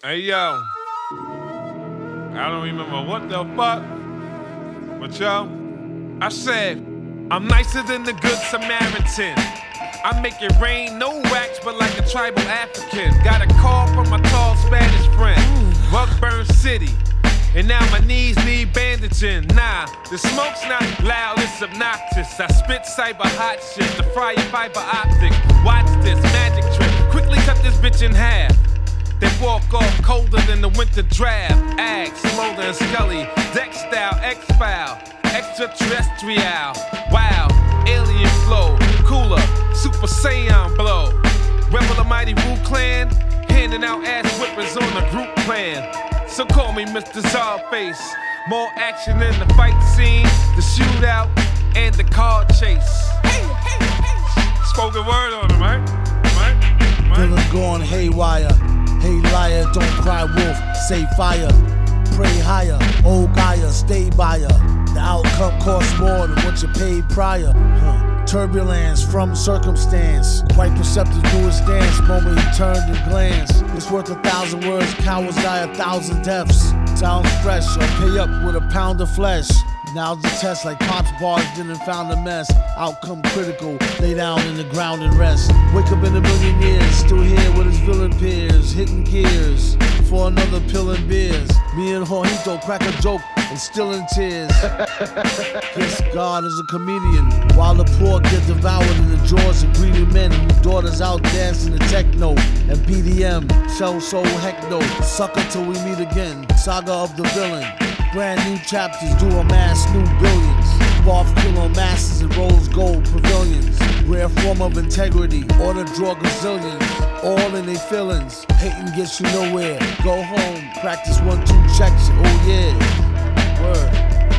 Hey, yo. I don't remember what the fuck. But, yo, I said, I'm nicer than the good Samaritan. I make it rain, no wax, but like a tribal African. Got a call from my tall Spanish friend. Rugburn City. And now my knees need bandaging. Nah, the smoke's not loud, it's obnoxious. I spit cyber hot shit, the fry your fiber optics. Watch this magic trick, quickly cut this bitch in half. Then walk off colder than the winter draft. Ags, Smolder and Scully, Dex style, X-File, extraterrestrial. Wow, alien flow, cooler, Super Saiyan blow. Rebel of Mighty Wu Clan, handing out ass whippers on the group plan. So call me Mr. Czarface. More action in the fight scene, the shootout, and the car chase. Spoken word on him, right? Villain gone haywire. Hey liar, don't cry wolf, say fire. Pray higher, old Gaia, stay by her. The outcome costs more than what you paid prior. Turbulence from circumstance. Quite perceptive to his stance. Moment he turned and glanced. It's worth 1,000 words, cowards die 1,000 deaths. Sounds fresh, or pay up with a pound of flesh. Now's the test, like Pop's bars didn't found a mess. Outcome critical, lay down in the ground and rest. Wake up in a million years, still here with his villain peers. Hitting gears for another pill and beers. Me and Jorgito crack a joke and still in tears. Guess God is a comedian, while the poor get devoured in the jaws of greedy men whose daughters out dancing the techno and BDM. Shell soul heck no, sucker till we meet again. Saga of the villain. Brand new chapters do amass new billions. Barf kilo masses and rose gold pavilions. Rare form of integrity, order draw gazillions. All in they feelings, hating gets you nowhere. Go home, practice 1-2 checks, oh yeah. Word.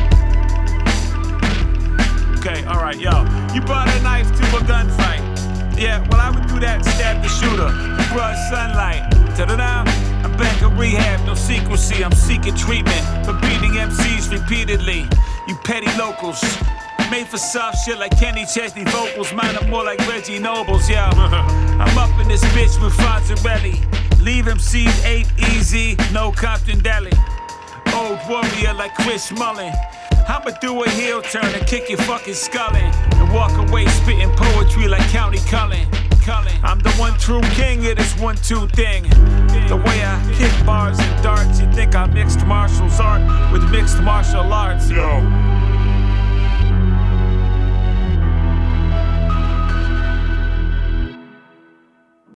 Okay, alright, yo. You brought a knife to a gunfight. Yeah, well I would do that and stab the shooter. Broad sunlight. Ta-da-da. I'm back at rehab, no secrecy. I'm seeking treatment for beating MCs repeatedly. You petty locals, made for soft shit like Kenny Chesney vocals. Mine are more like Reggie Nobles, yo. I'm up in this bitch with Fonzarelli. Leave MCs ain't easy, no Compton Deli. Old warrior like Chris Mullin. I'ma do a heel turn and kick your fucking skull in. And walk away spitting poetry like County Cullen. I'm the one true king of this 1-2 thing. The way I kick bars and darts, you think I mixed martial art with mixed martial arts. Yo.